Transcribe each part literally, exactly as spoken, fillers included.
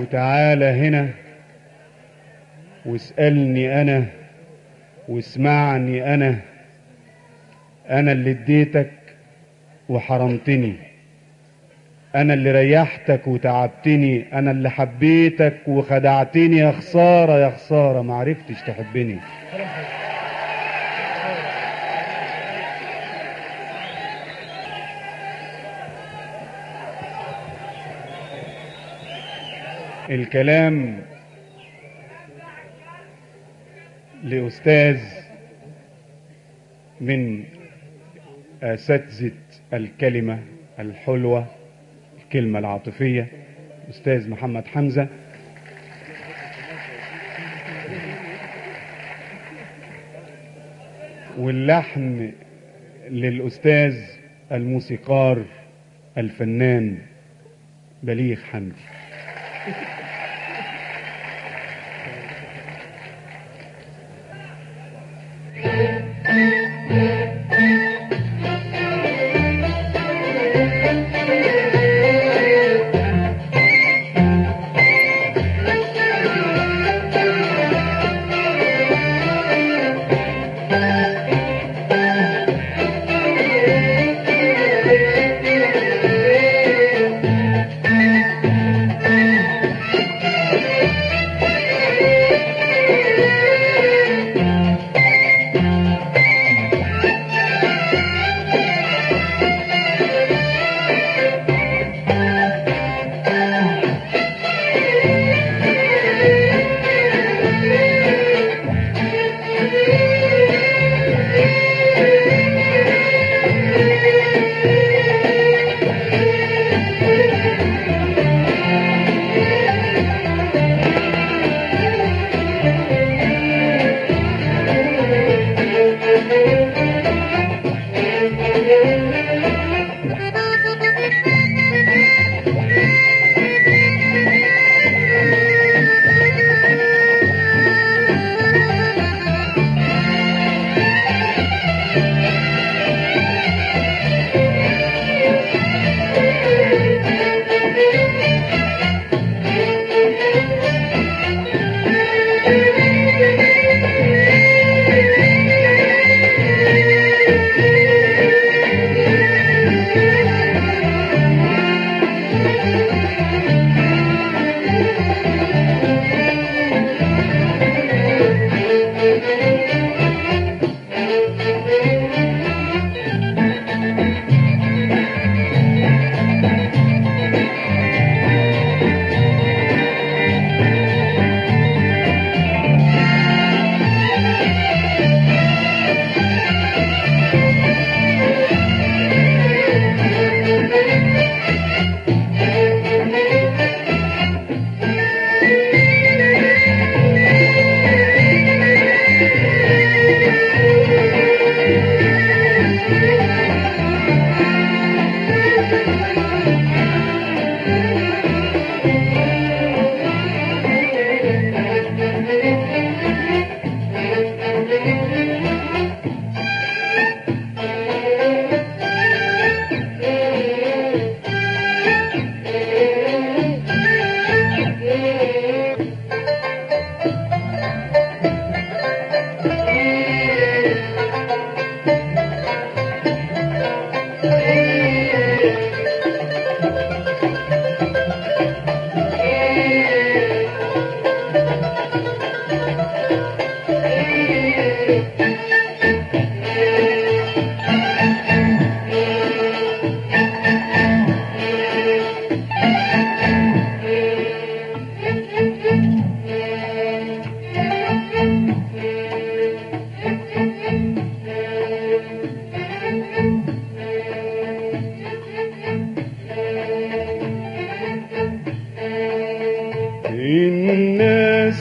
وتعالى هنا واسألني أنا واسمعني أنا، أنا اللي اديتك وحرمتني، أنا اللي ريحتك وتعبتني، أنا اللي حبيتك وخدعتني، يا خسارة يا خسارة معرفتش تحبني. الكلام لأستاذ من أساتذة الكلمة الحلوة، الكلمة العاطفية، أستاذ محمد حمزة. واللحن للأستاذ الموسيقار الفنان بليغ حمدي. الناس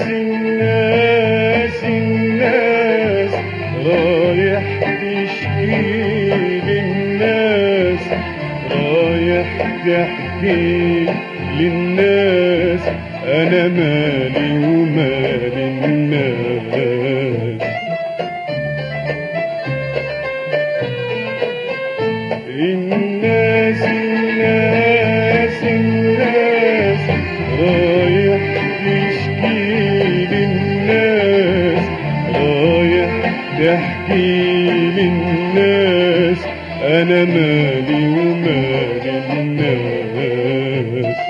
الناس الناس رايح تشكي للناس، رايح تحكي للناس، أنا مالي ومال الناس. الناس الناس الناس رايح يحكي للناس أنا مالي ومال الناس.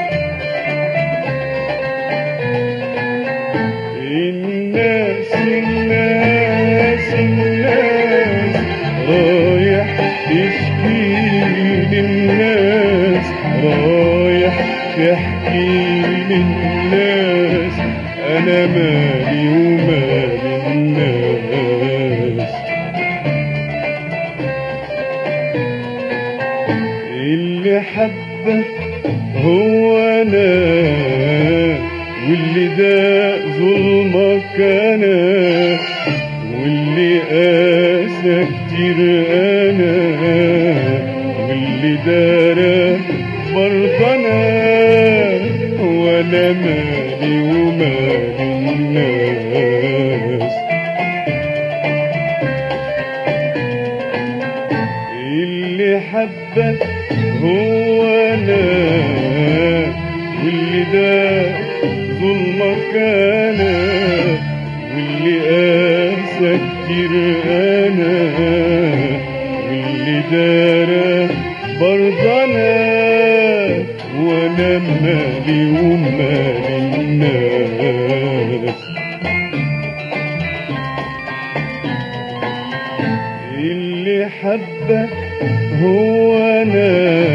الناس الناس الناس رايح تشكي للناس، رايح تحكي للناس أنا مالي ومال الناس. اللي حبك هو أنا، واللي داق ظلمك أنا، واللي قاسى كتير أنا، واللي دارى برضه أنا، وأنا مالي ومال الناس. اللي حبك هو أنا، واللي داق ظلمك أنا، واللي قاسى كتير أنا، واللي دارى برضه أنا، وأنا مالي ومال الناس. اللي حبك هو أنا،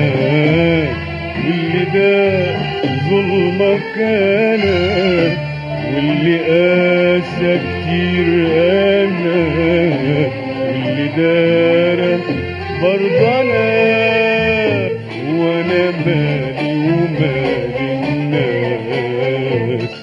واللي داق ظلمك أنا، واللي قاسى كتير أنا، واللي دارى برضه أنا، وأنا مالي ومال الناس.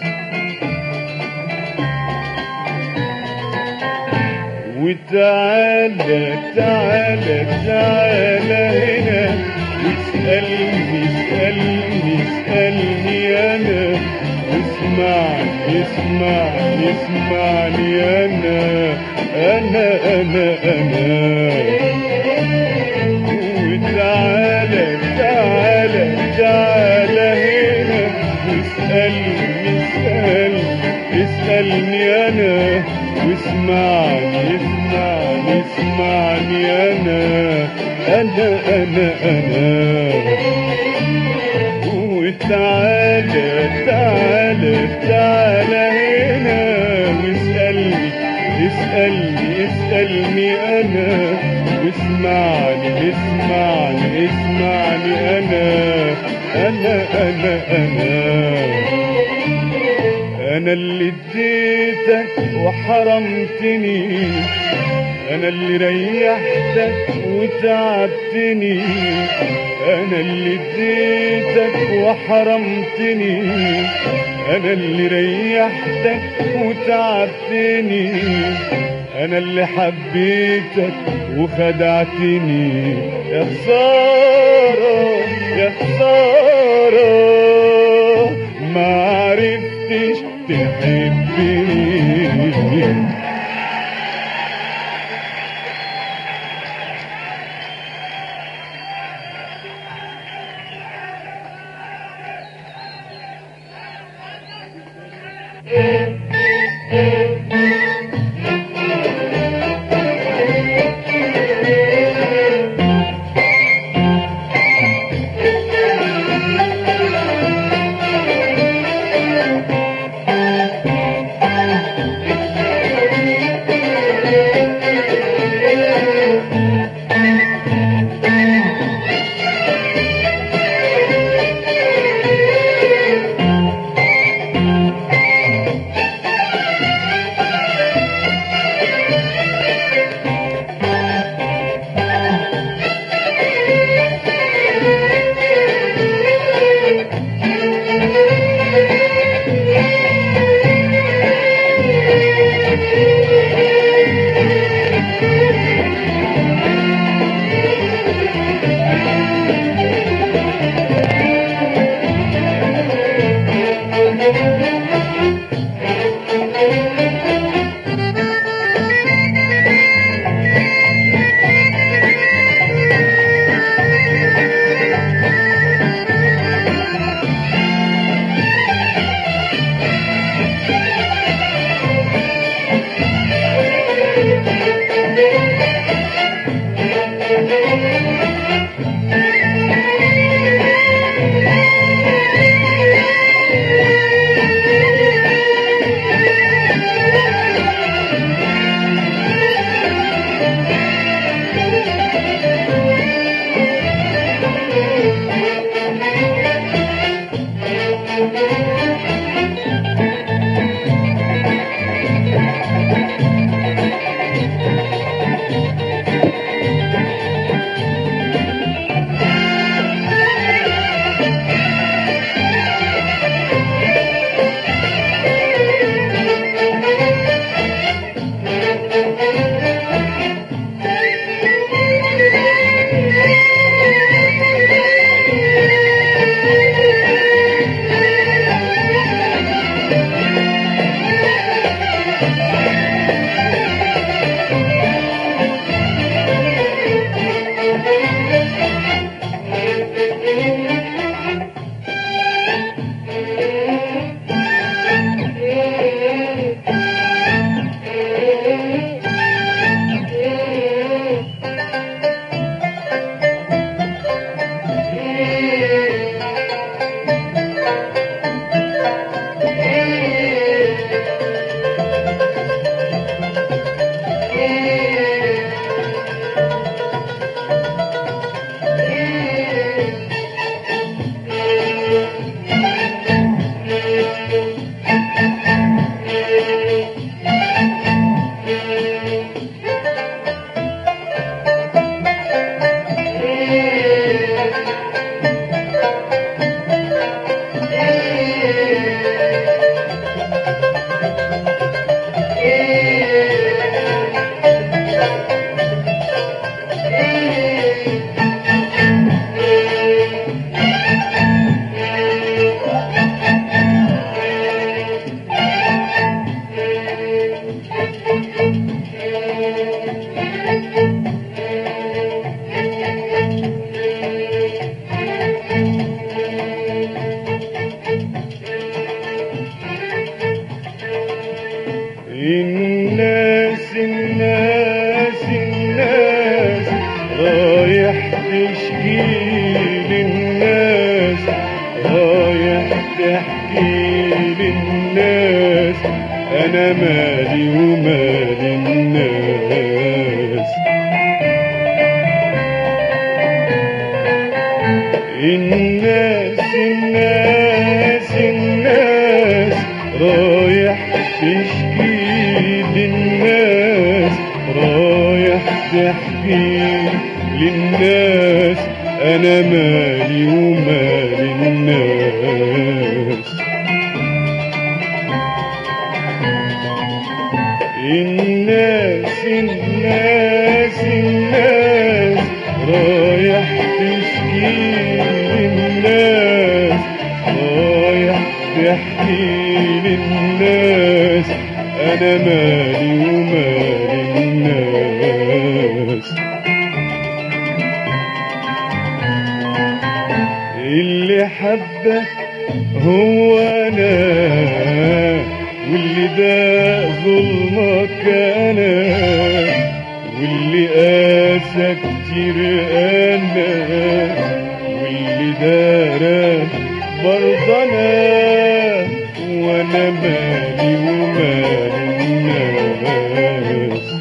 وتعالى تعالى تعالى هنا، اسألني اسألني اسألني أنا، اسمعني اسمعني اسمعني أنا أنا أنا أنا. وتعالى تعالى تعالى هنا، اسألني اسألني اسألني أنا، واسمعني اسمعني اسمعني أنا أنا أنا أنا. وتعالى تعالى تعالى هنا، واسألني اسألني اسألني أنا، واسمعني اسمعني اسمعني أنا أنا أنا أنا. أنا اللي اديتك وحرمتني، أنا اللي ريحتك وتعبتني، أنا اللي اديتك وحرمتني، أنا اللي ريحتك وتعبتني، أنا اللي حبيتك وخدعتني. يا خسارة يا خسارة ما عرفتش تحبني. الناس الناس الناس رايح تشكي للناس، رايح تحكي للناس، انا مالي ومال الناس. الناس الناس الناس رايح تشكي للناس، رايح تحكي للناس، انا مالي ومال الناس. الناس الناس الناس رايح تشكي للناس، رايح تحكي للناس، انا مالي ومال الناس. اللي حبك هو انا، واللي ده ظلمك انا، واللي قاسى كتير انا، واللي دارك برضه انا، وانا مالي ومال الناس.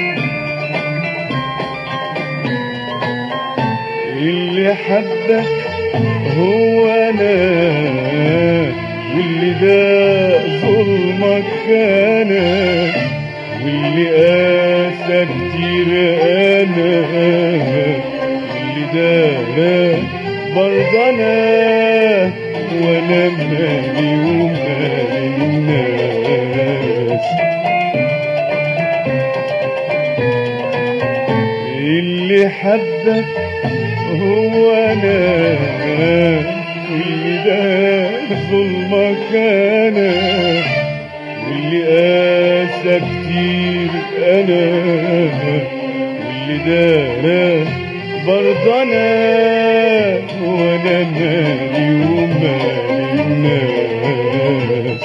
اللي حبك هو انا، واللي ده ظلمك انا، واللي قاسى كتير انا، واللي دارك برضه انا، وانا مالي ومال الناس. اللي حبك هو انا، واللي ده ظلمك انا، واللي قاسى كتير انا، واللي دارك برضه انا، وانا مالي ومال الناس.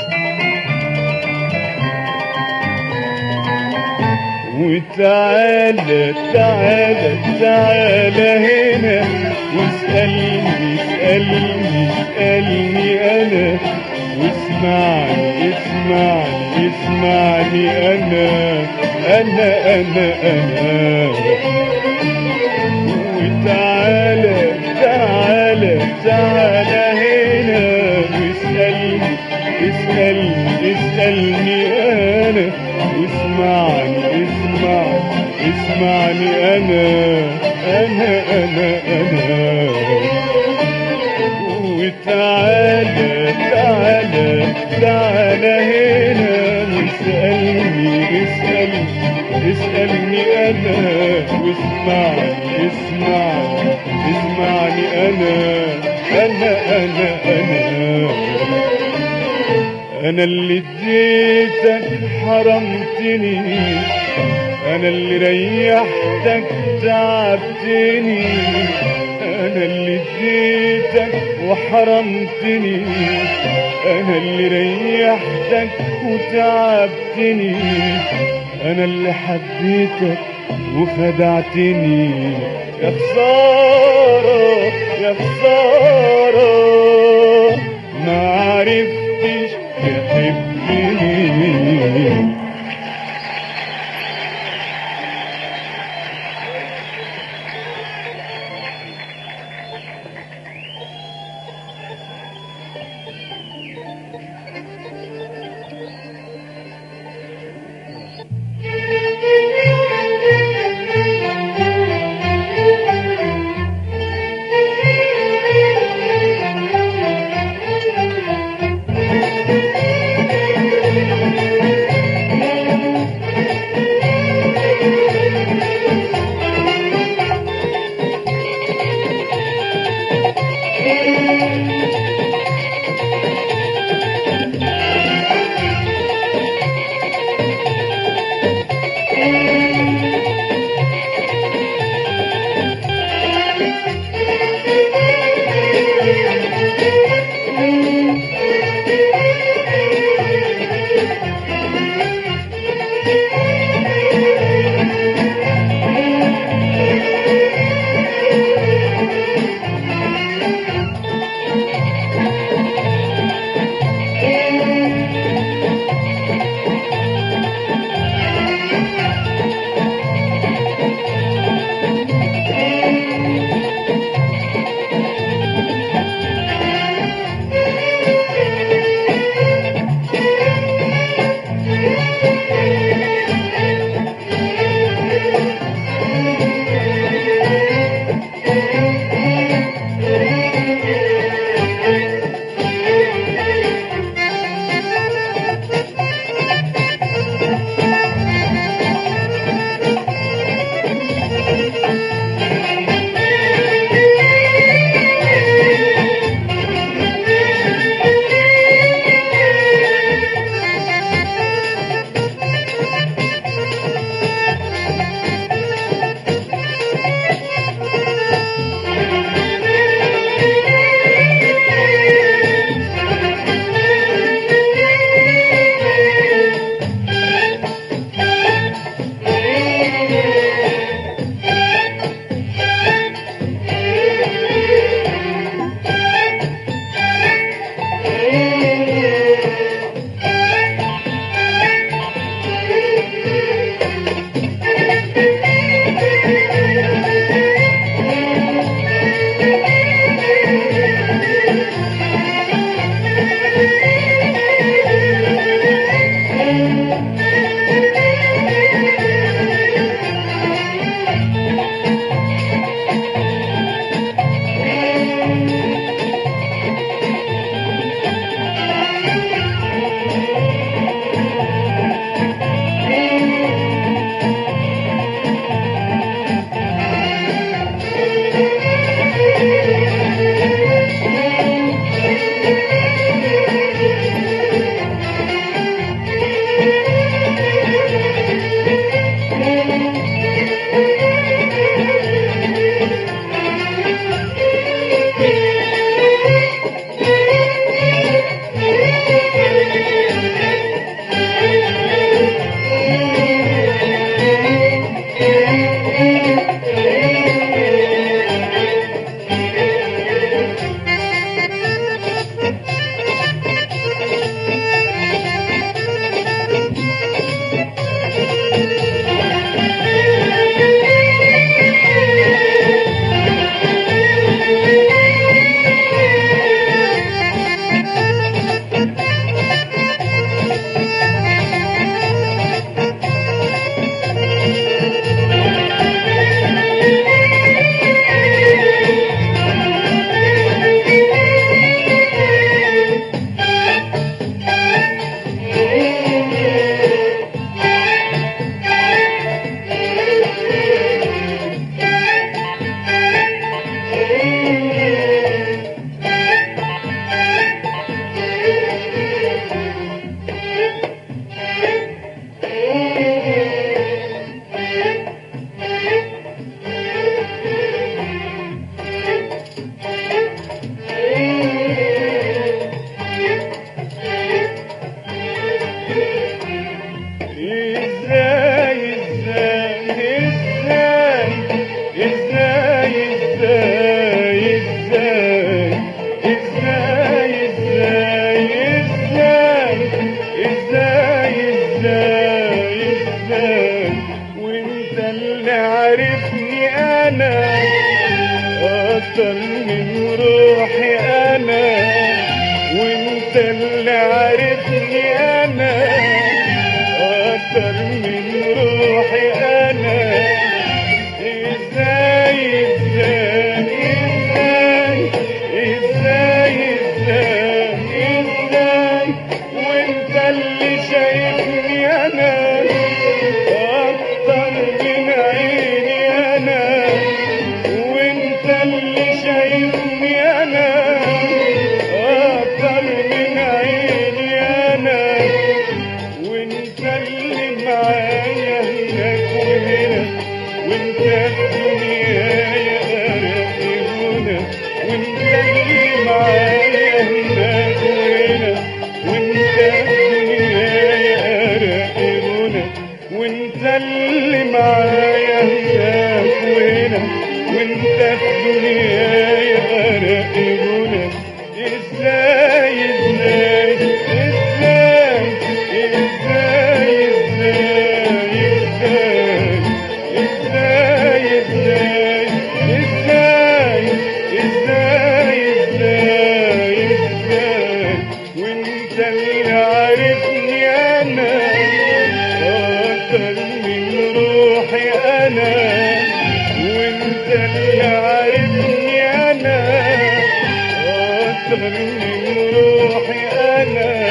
وتعالى تعالى تعالى هنا، واسألني اسألني اسألني انا، واسمعني اسمعني اسمعني انا، انا انا انا. وتعالى تعالى تعالى هنا، واسألني اسألني اسألني انا، واسمعني اسمعني اسمعني انا، انا انا انا. وتعالى تعالى تعالى هنا، واسألني اسألني اسألني انا، واسمعني اسمعني اسمعني انا، انا انا انا. انا اللي اديتك حرمتني، انا اللي ريحتك تعبتني، انا اللي اديتك وحرمتني، انا اللي ريحتك وتعبتني، انا اللي حبيتك وخدعتني. يا خسارة يا خسارة ما عرفتش تحبني. ازاي ازاي ازاي ازاي ازاي ازاي ازاي ازاي ازاي وانت اللي عارفني انا اكتر من روحي انا وانت اللي عارفني انا اكتر من روحي انا ازاي ازاي ازاي ازاي ازاي ازاي وانت اللي شايفني انا اكتر من عيني انا وانت اللي شايفني انا اكتر من عيني انا وانت اللي معايا هناك وهنا وانت الدنيا قرقنا وانت اللي معايا هناك وهنا وانت الدنيا قرقنا وانت اللي معايا هناك وهنا وانت الدنيا قرقنا ازاي ازاي ازاي ازاي ازاي ازاي ازاي ازاي ازاي ازاي ازاي وانت اللي عارفني انا اكتر من روحي انا وانت اللي عارفني انا اكتر من روحي انا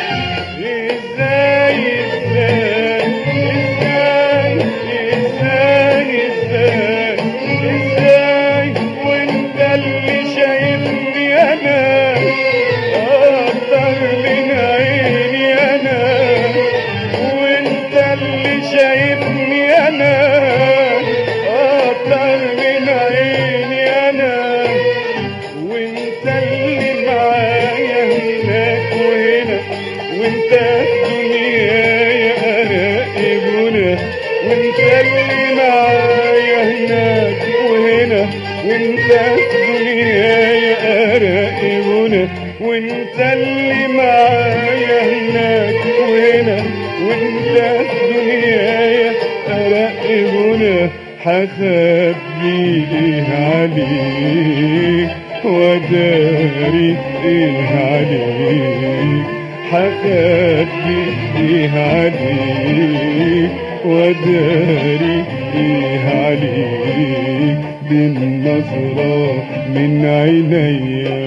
ازاي ازاي ازاي ازاي ازاي ازاي وانت اللي شايفني انا اكتر من عيني انا وانت اللي شايفني انا اكتر من عيني انا وانت اللي معايا هناك وهنا وانت الدنيا قرقنا وانت اللي معايا هناك وهنا وانت الدنيا قرقنا وانت اللي معايا هناك وهنا وانت الدنيا قرقنا حخبي ايه عليك وداري ايه عليك حخبي ايه عليك وداري ايه عليك بالنظرة من عينيا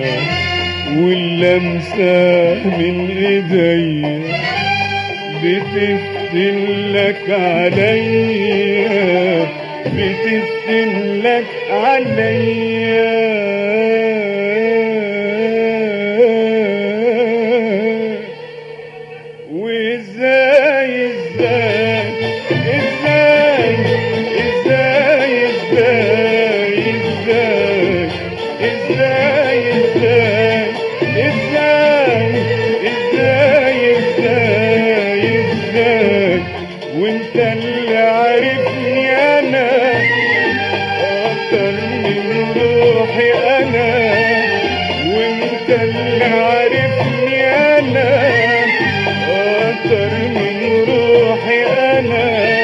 واللمسة من ايديا بتفتن لك عليا بتفتن لك عليا وازاي ازاي ازاي ازاي ازاي ازاي ازاي ازاي ازاي ازاي ازاي ازاي وانت اللي عارفني انا اكتر من روحي انا وانت اللي عارفني انا اكتر من روحي انا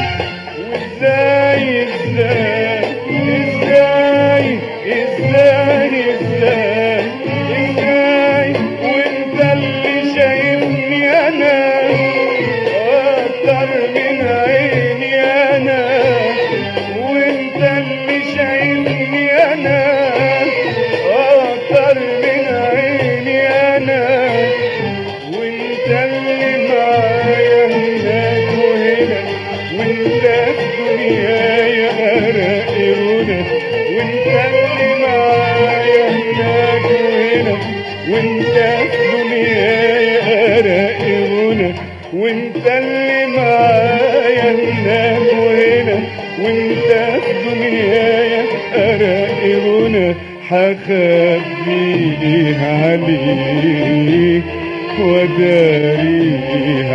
وازاي ازاي ازاي ازاي ازاي ازاي وانت اللي شايفني انا اكتر من عيني انا وانت اللي شايفني انا اكتر من عيني انا وانت اللي معايا هناك وهنا وانت الدنيا قرقنا وانت اللي معايا هناك وهنا وانت الدنيا قرقنا وانت اللي معايا هناك وهنا وانت الدنيا قرقنا حخبي ايه عليك وداري ايه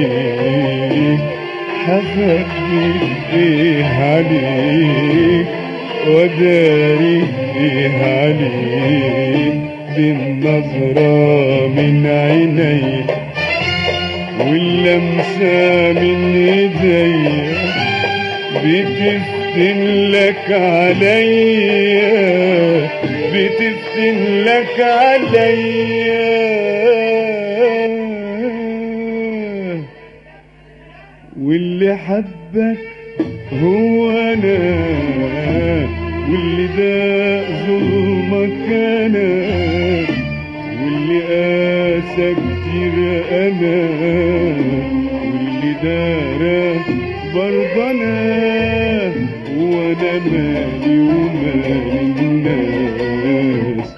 عليك حخبي ايه عليك وداري ايه عليك بالنظرة من عيني واللمسة من ايديا بتفتن لك عليا بتفتن لك عليا واللي حبك هو انا واللي ده ظلمك انا واللي قاسى كتير انا واللي دارى برضه انا وانا مالي ومال الناس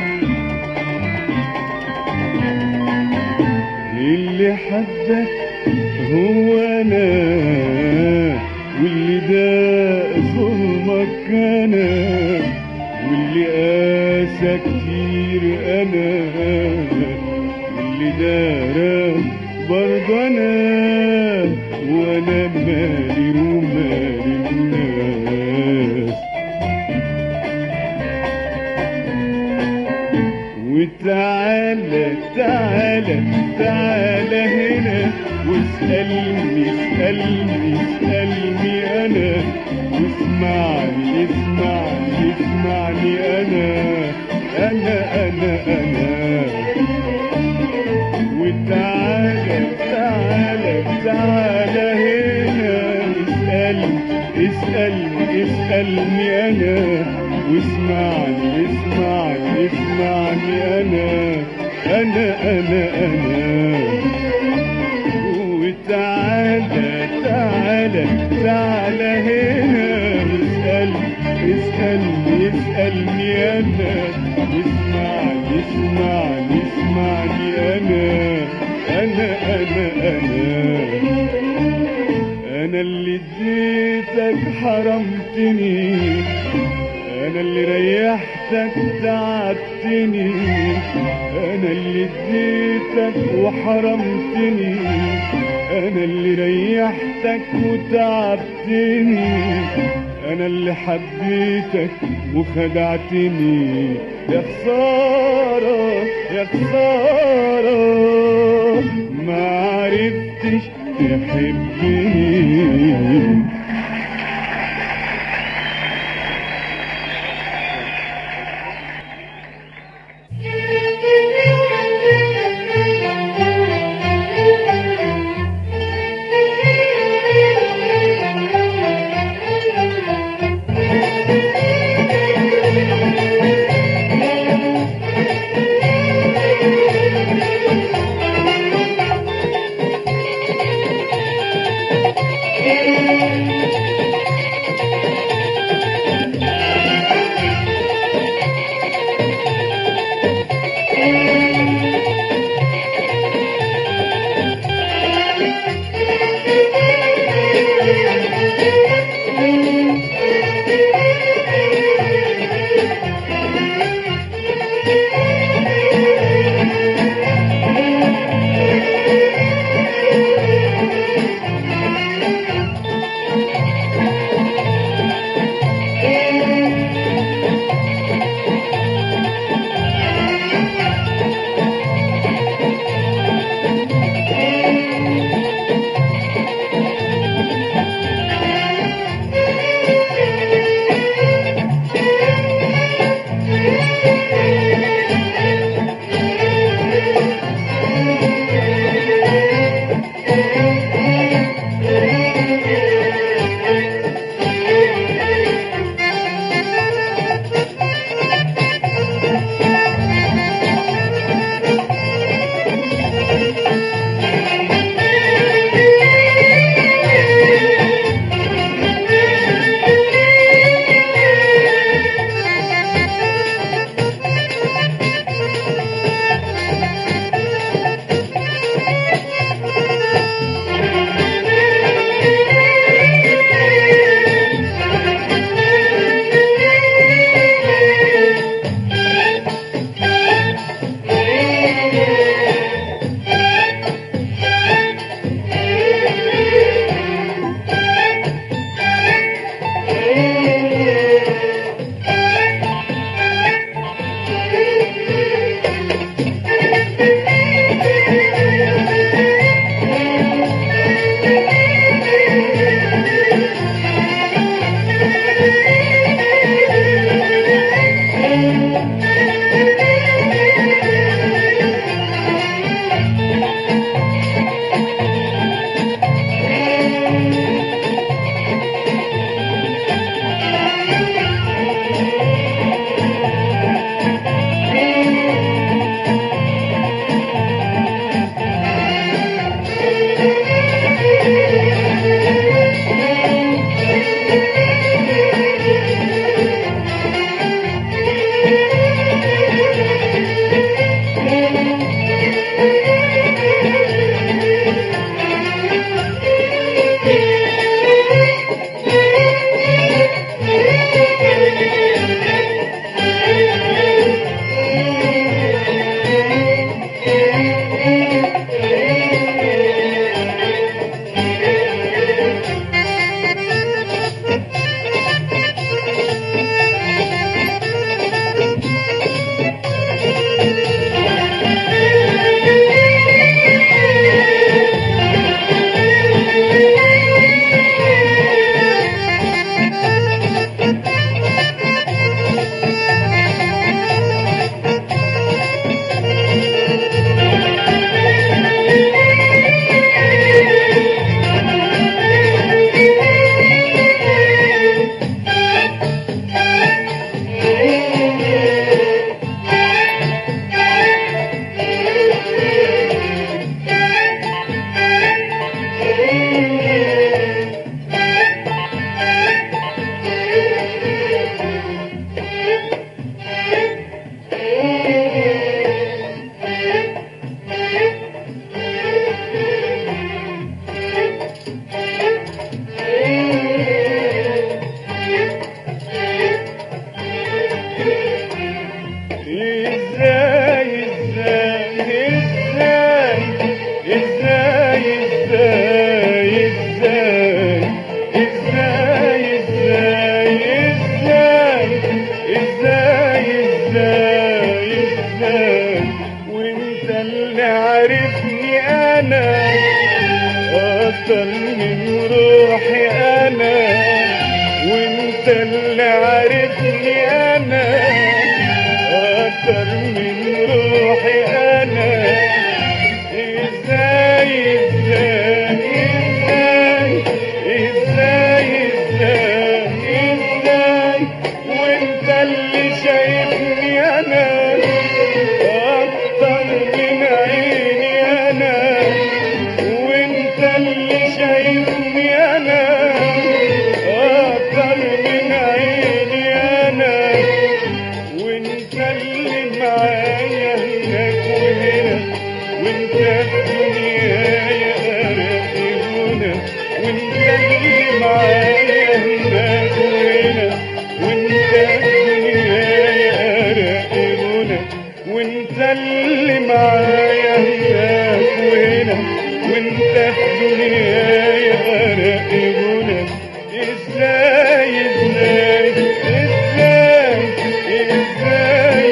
اللي حبك هو انا واللي ده ظلمك انا واللي قاسى كتير انا واللي دارى برضه انا وانا مالي ومال الناس وتعالى تعالى تعالى هنا واسألني اسألني اسألني انا واسمعني اسمعني اسمعني انا انا انا انا وتعالى تعالى تعالى هنا اسألني اسألني اسألني انا واسمعني اسمعني اسمعني انا انا انا انا وتعالى تعالى تعالى هنا اسألني اسألني اسألني انا واسمعني اسمعني اسمعني انا انا انا انا انا اللي اديتك حرمتني انا اللي ريحتك تعبتني انا اللي اديتك وحرمتني انا اللي ريحتك وتعبتني انا اللي حبيتك وخدعتني يا خسارة يا خسارة ما عرفتش تحبني Thank you. انا اكتر من روحي انا، وانت اللي عارفني انا اكتر من روحي انا. ازاي ازاي ازاي ازاي ازاي وانت اللي شايفني انا اكتر من عيني انا، وانت اللي شايفني انا اكتر من عيني انا، وانت اللي معايا هناك وهنا، وانت الدنيا قرقبنا، وانت اللي معايا هناك وهنا، وانت الدنيا قرقبنا، وانت اللي معايا هناك وهنا، وانت الدنيا قرقبنا. ازاي ازاي ازاي ازاي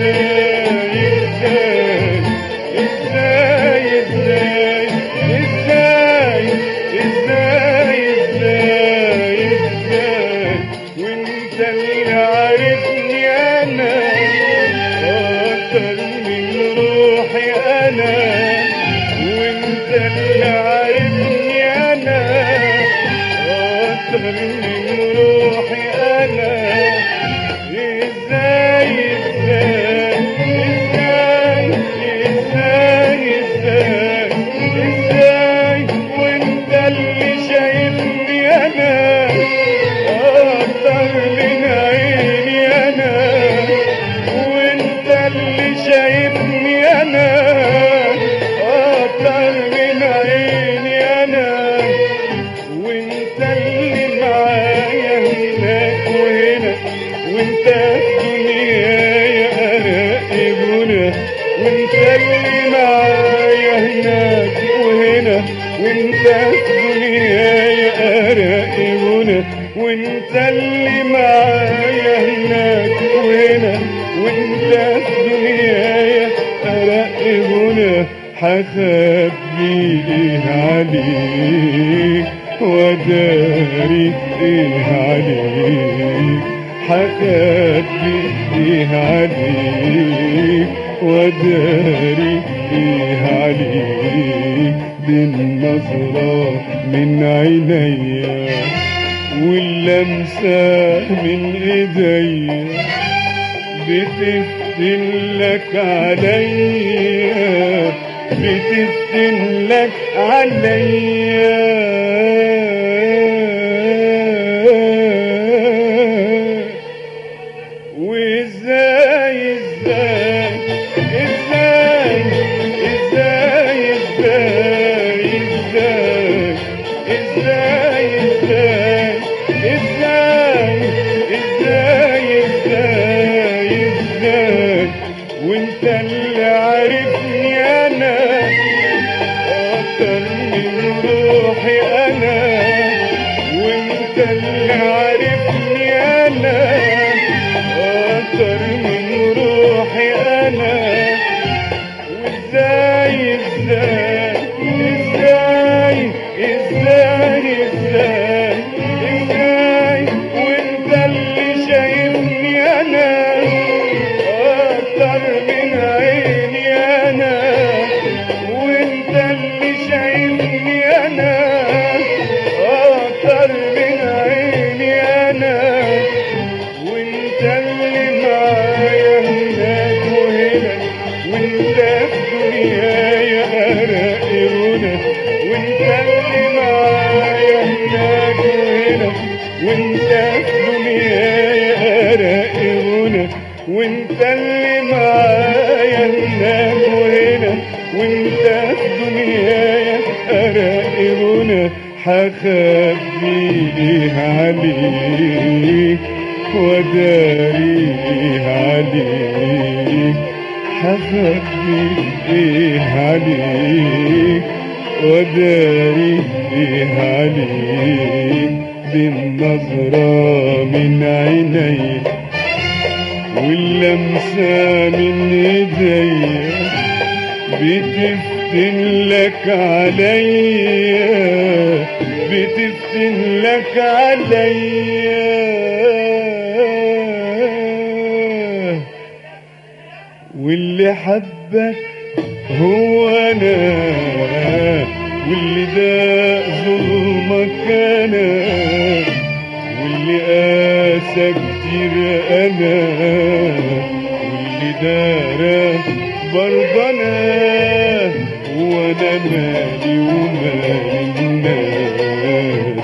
ازاي ازاي ازاي ازاي ازاي ازاي ازاي وانت اللي عارفني انا اكتر من روحي انا، وانت اللي عارفني انا اكتر من روحي انا. ازاي ازاي ازاي ازاي ازاي ازاي وانت اللي شايفني انا اكتر من عيني انا، وانت اللي شايفني انا اكتر من عيني انا، وانت اللي معايا هناك وهنا، وانت الدنيا قرقبنا، وانت اللي معايا هناك وهنا، وانت الدنيا قرقبنا، وانت اللي معايا هناك وهنا، وانت الدنيا قرقبنا. حخبي ايه عليك وداري ايه عليك، حخبي ايه عليك وداري ايه عليك. دي النظرة من عينيا واللمسة من ايديا بتفتن لك عليا، بتفتن لك عليا. وازاي ازاي ازاي ازاي ازاي ازاي ازاي ازاي ازاي ازاي ازاي ازاي وانت اللي عارفني انا اكتر من روحي انا، وانت اللي عارفني انا اكتر من روحي انا. وازاي ازاي ازاي ازاي ازاي ازاي وانت اللي شايفني انا اكتر من عيني انا، وانت اللي شايفني انا اكتر من عيني انا، وانت اللي معايا هناك وهنا، وانت الدنيا قرقبنا، وانت اللي معايا هناك وهنا، وانت الدنيا قرقبنا، وانت اللي معايا هناك وهنا، وانت الدنيا قرقبنا. حخبي ايه عليك وداري ايه عليك، حخبي ايه عليك وداري ايه عليك. دي النظرة من عيني واللمسة من ايديا بتفتن لك عليا بتفتن لك عليا واللي حبك هو انا واللي ده ظلمك انا واللي قاسى كتير انا واللي دارك برضه انا وانا مالي ومال الناس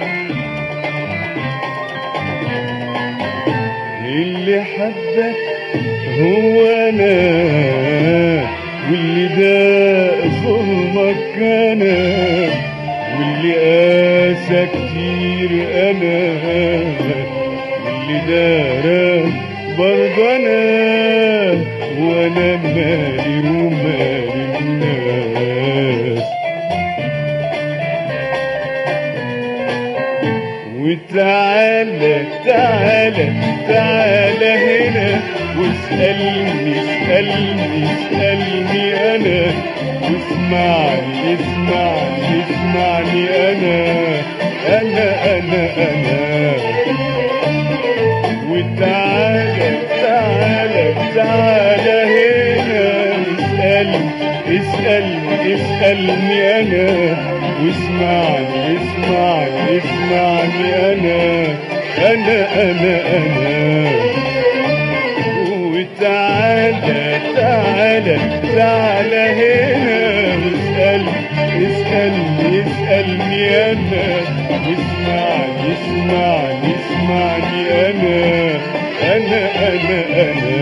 اللي حبك هو انا واللي ده ظلمك انا واللي قاسى كتير انا واللي دارك برضه انا وانا مالي ومال الناس وتعالى تعالى تعالى هنا واسألني اسألني اسألني انا واسمعني اسمعني اسمعني انا انا انا انا وتعالى تعالى تعالى هنا اسألني اسألني اسألني انا واسمعني اسمعني اسمعني انا انا انا انا وتعالى تعالى تعالى هنا اسألني اسألني اسألني انا واسمعني اسمعني اسمعني انا انا انا انا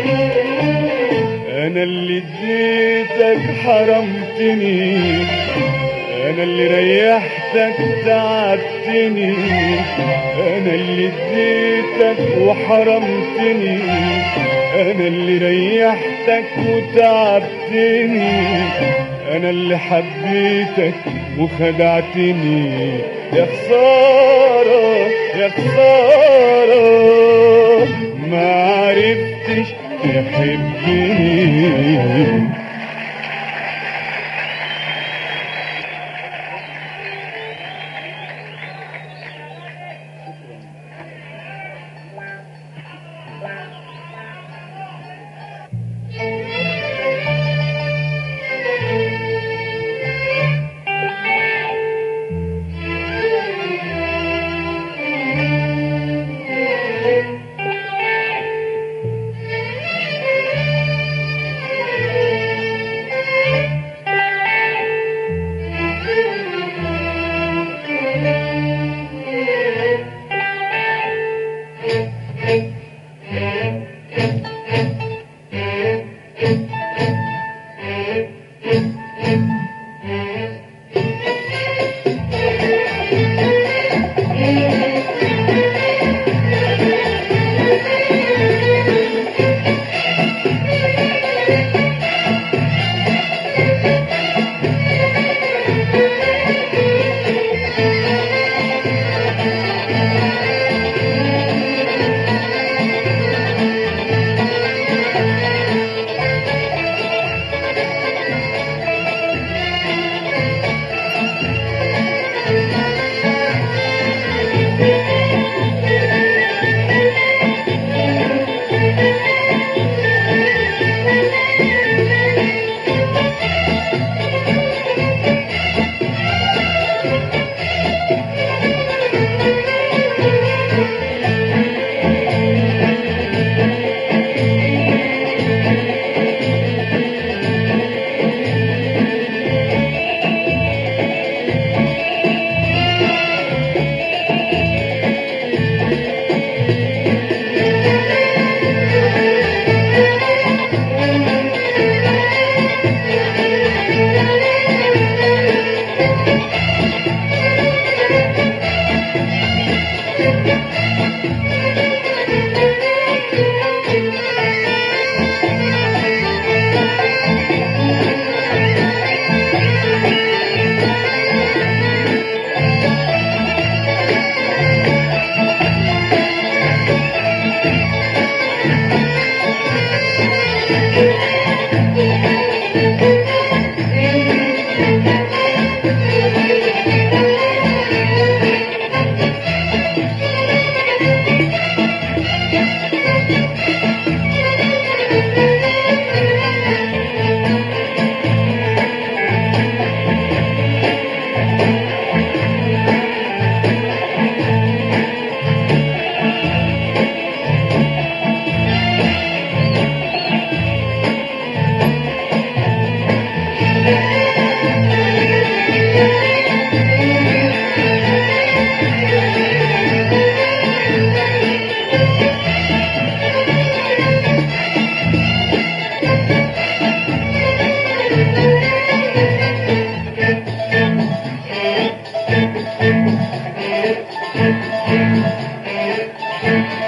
انا اللي اديتك حرمتني انا اللي ريحتك تعبتني انا اللي اديتك وحرمتني انا اللي ريحتك وتعبتني انا اللي حبيتك وخدعتني يا خسارة يا خسارة ما عرفتش تحبني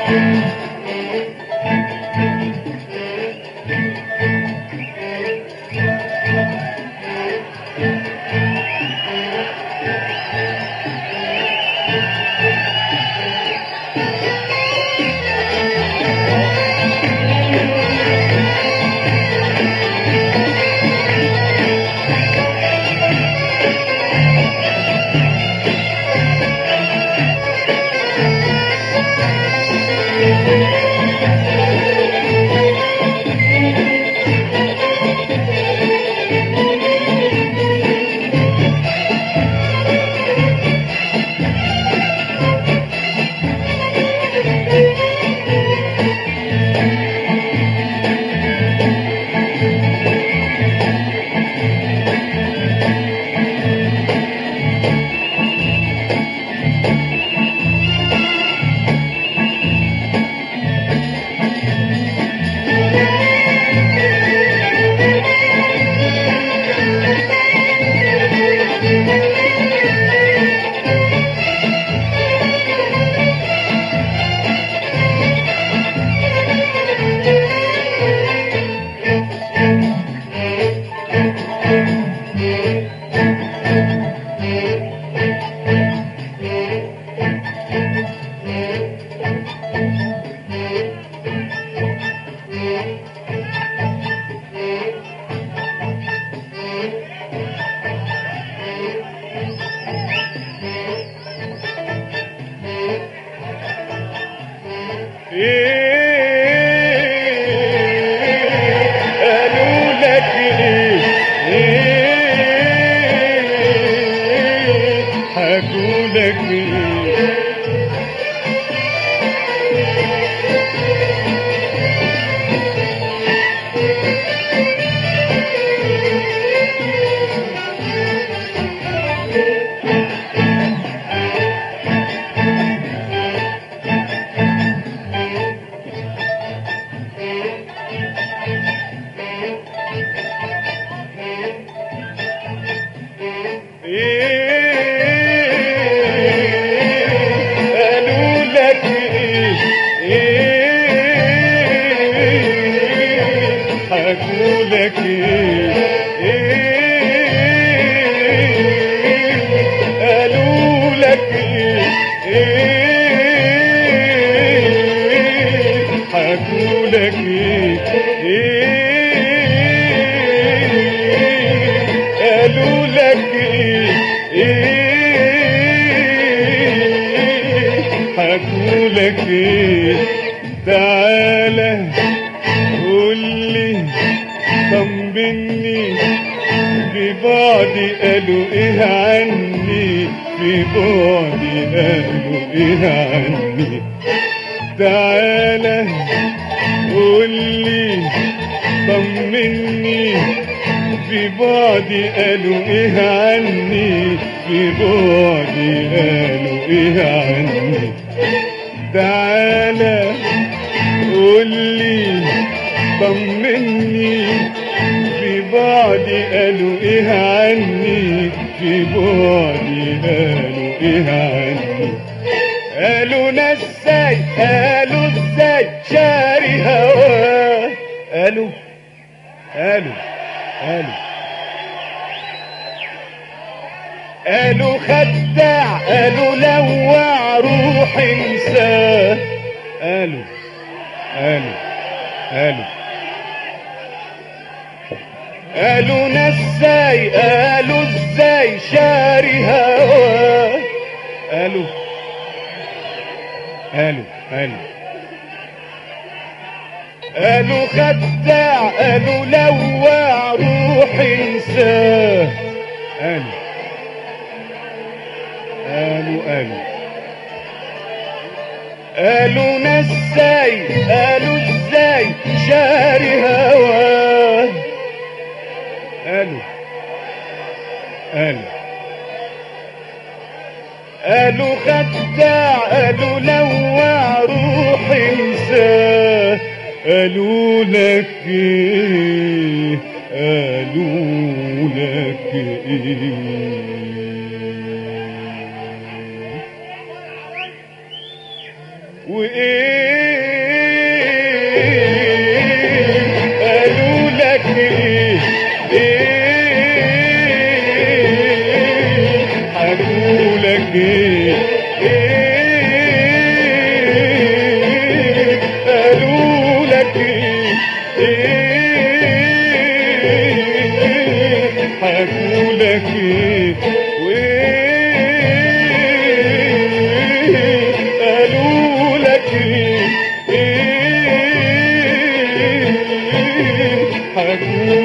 وإيه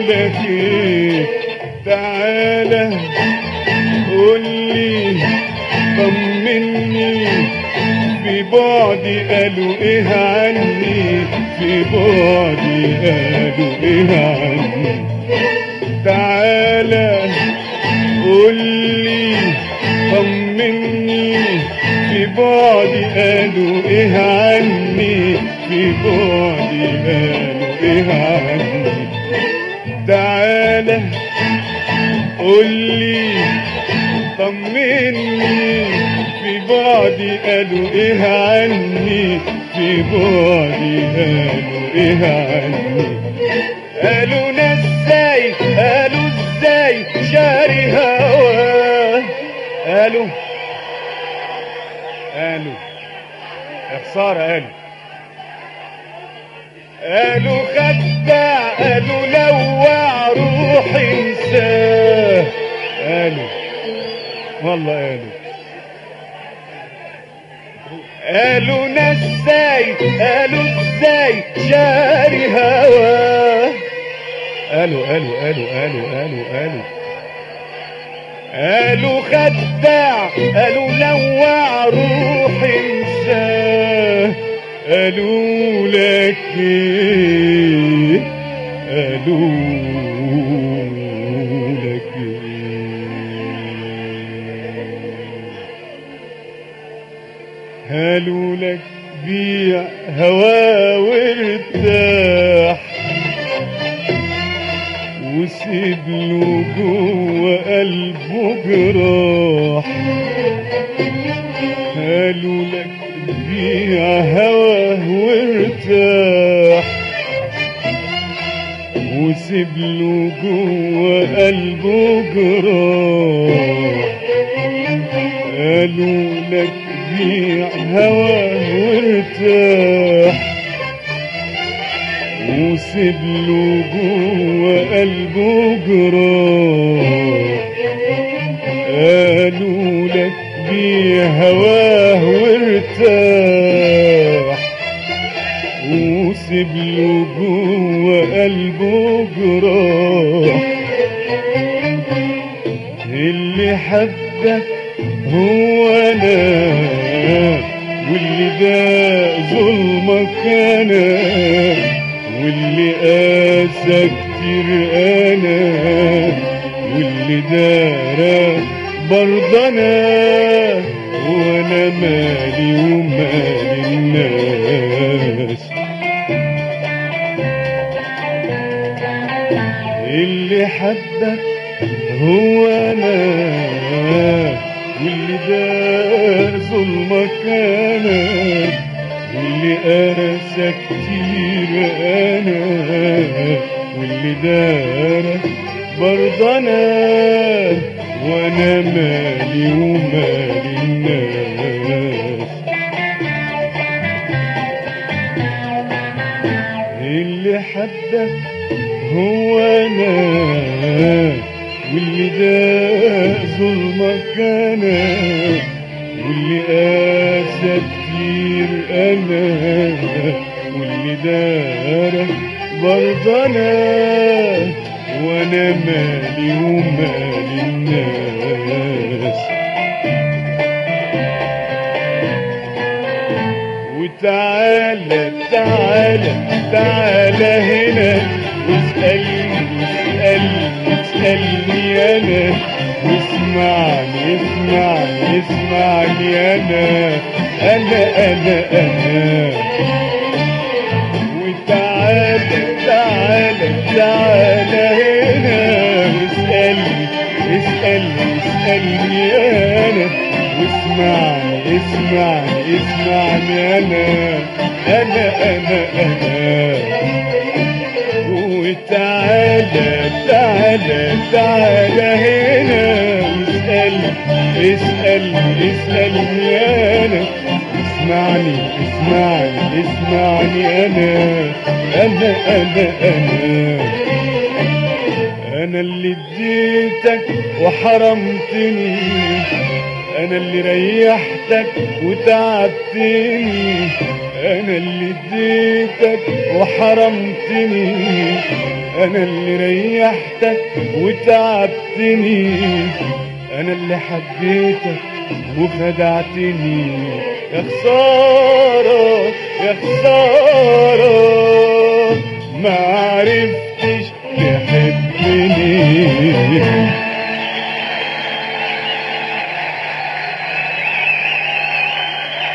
لك ايه تعالى قولي طمني في بعدي قالوا ايه عني في بعدي قالوا ايه عني تعالى قولي طمني في بعدي قالوا ايه عني في بعدي قالوا ايه عني تعالى قولي طمني في بعدي قالوا ايه عني في بعدي قالوا ايه عني قالوا ناس ازاي قالوا ازاي شاري هواه قالوا قالوا يا خسارة قالوا قالوا خدع قالوا لوع روحي انساه قالوا والله قالوا قالوا ناس ازاي قالوا ازاي شاري هواه قالوا قالوا قالوا قالوا قالوا قالوا قالوا خدع قالوا لوع روحي انساه قالوا لك ايه قالوا لك ايه قالوا لك بيع هوا وارتاح وسيب له جوه قلبه جراح قالوا لك بيع هواه وارتاح وسيب له جوه قلبه جراح قالوا لك بيع هواه وارتاح وسيب له جوه قلبه جراح قالوا لك بيع هواه وارتاح وسيب له جوه قلبه جراح اللي حبك هو انا واللي ده ظلمك انا واللي قاسى كتير انا واللي دارى برضه انا وانا مالي ومال الناس اللي حبك هو انا واللي دار ظلمك انا واللي قاسى كتير انا واللي دار برضه انا وانا مالي ومال الناس اللي حبك هو انا واللي ده ظلمك انا واللي قاسى كتير انا واللي دار برضه انا وانا مالي ومال الناس وتعالى تعالى تعالى هنا واسألني اسألني اسألني انا واسمعني اسمعني اسمعني انا انا انا انا وتعالى تعالى تعالى هنا واسألني اسألني اسألني انا واسمعني اسمعني اسمعني انا انا انا انا وتعالى تعالى تعالى هنا واسألني اسألني اسألني انا اسمعني اسمعني اسمعني انا انا انا انا انا اللي اديتك وحرمتني انا اللي ريحتك وتعبتني، انا اللي اديتك وحرمتني، انا اللي ريحتك وتعبتني، انا اللي حبيتك وخدعتني. يا خسارة يا خسارة ما عرفتش تحبني.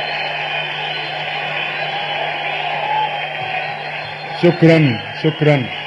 شكرا شكرا.